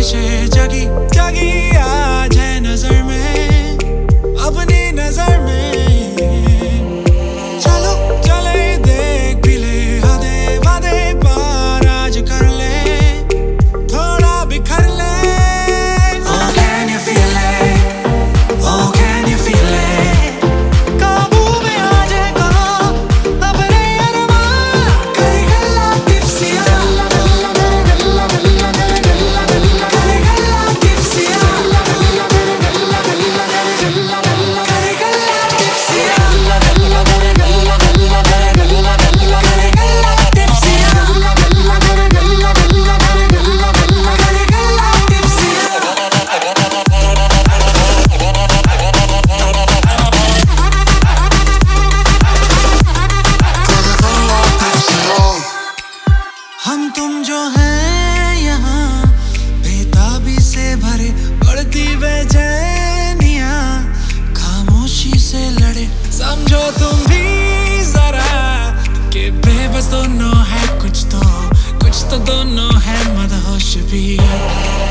ख्वाहिशें जगी जगी आज है नजर में, अपनी नजर में। चलो चले देख भी ले, हदे वादे पार आज कर ले, थोड़ा बिखर ले। Oh can you feel it? Oh can you feel it? काबू में आ जाएगा अपने अरमान, करे गल्ला टिप्सिया, करे गल्ला टिप्सिया, करे गल्ला टिप्सिया, हम तुम जो हैं यहाँ बेताबी से भरे, बढ़ती बेचैनियाँ खामोशी से लड़े। समझो तुम भी जरा कि बेबस दोनों है, कुछ तो दोनों है मदहोश भी।